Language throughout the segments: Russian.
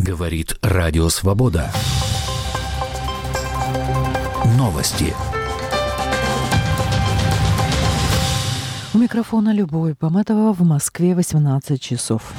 Говорит Радио Свобода. Новости. У микрофона Любовь Баматова. В Москве 18 часов.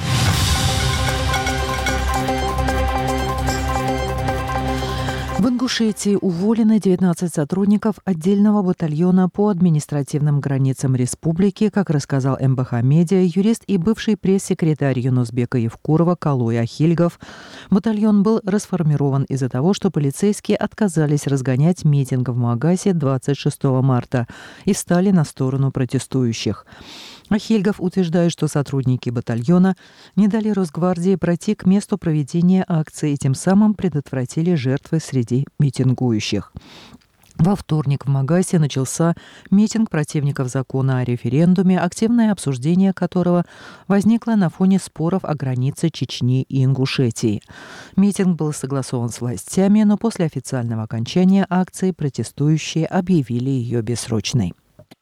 В Ингушетии уволены 19 сотрудников отдельного батальона по административным границам республики, как рассказал МБХ Медиа юрист и бывший пресс-секретарь Юнусбека Евкурова Калой Ахильгов. Батальон был расформирован из-за того, что полицейские отказались разгонять митинг в Магасе 26 марта и встали на сторону протестующих. Ахильгов утверждает, что сотрудники батальона не дали Росгвардии пройти к месту проведения акции и тем самым предотвратили жертвы среди митингующих. Во вторник в Магасе начался митинг противников закона о референдуме, активное обсуждение которого возникло на фоне споров о границе Чечни и Ингушетии. Митинг был согласован с властями, но после официального окончания акции протестующие объявили ее бессрочной.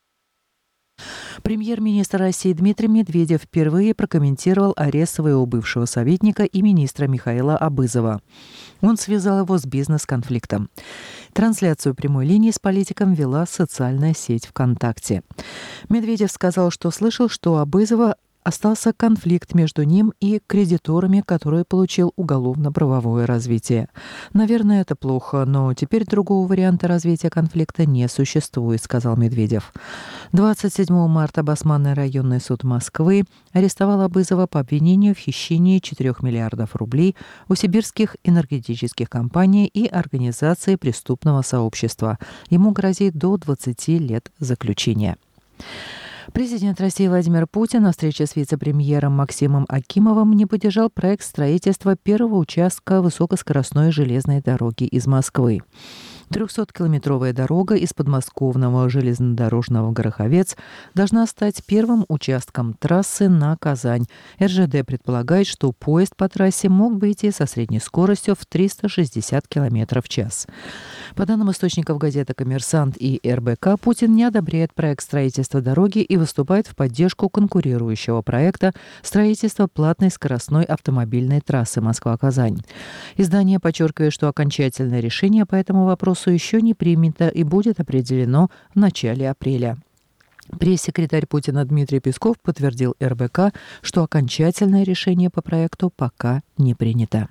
Премьер-министр России Дмитрий Медведев впервые прокомментировал арест своего бывшего советника и министра Михаила Абызова. Он связал его с бизнес-конфликтом. Трансляцию прямой линии с политиком вела социальная сеть ВКонтакте. Медведев сказал, что слышал, что у Абызова остался конфликт между ним и кредиторами, который получил уголовно-правовое развитие. Наверное, это плохо, но теперь другого варианта развития конфликта не существует, сказал Медведев. 27 марта Басманный районный суд Москвы арестовал Абызова по обвинению в хищении 4 миллиардов рублей у сибирских энергетических компаний и организации преступного сообщества. Ему грозит до 20 лет заключения. Президент России Владимир Путин на встрече с вице-премьером Максимом Акимовым не поддержал проект строительства первого участка высокоскоростной железной дороги из Москвы. 300-километровая дорога из подмосковного железнодорожного Гороховец должна стать первым участком трассы на Казань. РЖД предполагает, что поезд по трассе мог бы идти со средней скоростью в 360 км в час. По данным источников газеты «Коммерсант» и РБК, Путин не одобряет проект строительства дороги и выступает в поддержку конкурирующего проекта строительства платной скоростной автомобильной трассы Москва-Казань. Издание подчеркивает, что окончательное решение по этому вопросу еще не принято и будет определено в начале апреля. Пресс-секретарь Путина Дмитрий Песков подтвердил РБК, что окончательное решение по проекту пока не принято.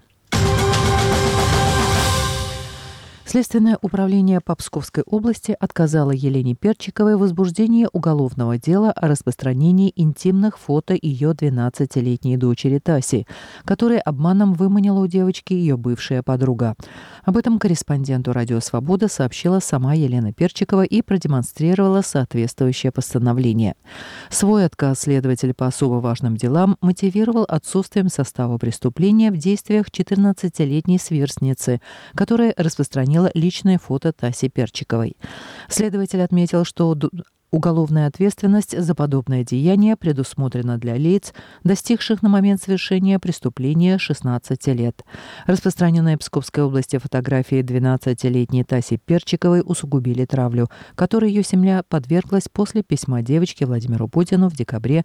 Следственное управление по Псковской области отказало Елене Перчиковой в возбуждении уголовного дела о распространении интимных фото ее 12-летней дочери Таси, которые обманом выманила у девочки ее бывшая подруга. Об этом корреспонденту «Радио Свобода» сообщила сама Елена Перчикова и продемонстрировала соответствующее постановление. Свой отказ следователь по особо важным делам мотивировал отсутствием состава преступления в действиях 14-летней сверстницы, которая распространила личное фото Таси Перчиковой. Следователь отметил, что уголовная ответственность за подобное деяние предусмотрена для лиц, достигших на момент совершения преступления 16 лет. Распространенные в Псковской области фотографии 12-летней Таси Перчиковой усугубили травлю, которой ее семья подверглась после письма девочки Владимиру Путину в декабре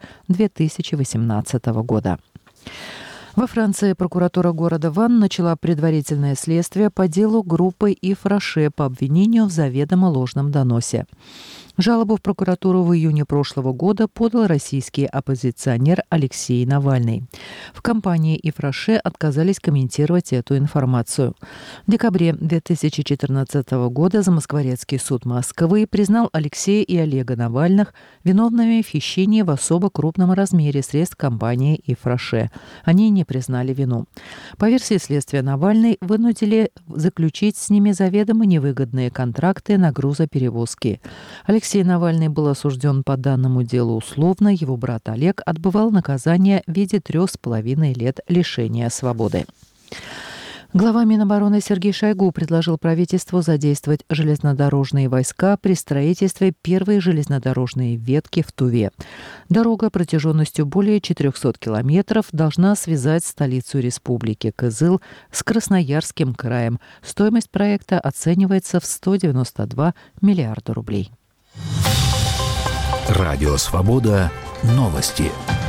2018 года. Во Франции прокуратура города Ван начала предварительное следствие по делу группы Ив Роше по обвинению в заведомо ложном доносе. Жалобу в прокуратуру в июне прошлого года подал российский оппозиционер Алексей Навальный. В компании Ив Роше отказались комментировать эту информацию. В декабре 2014 года Замоскворецкий суд Москвы признал Алексея и Олега Навальных виновными в хищении в особо крупном размере средств компании Ив Роше. Они не признали вину. По версии следствия, Навальный вынудили заключить с ними заведомо невыгодные контракты на грузоперевозки. Алексей Навальный был осужден по данному делу условно, его брат Олег отбывал наказание в виде 3,5 лет лишения свободы. Глава Минобороны Сергей Шойгу предложил правительству задействовать железнодорожные войска при строительстве первой железнодорожной ветки в Туве. Дорога протяженностью более 400 километров должна связать столицу республики Кызыл с Красноярским краем. Стоимость проекта оценивается в 192 миллиарда рублей. Радио Свобода. Новости.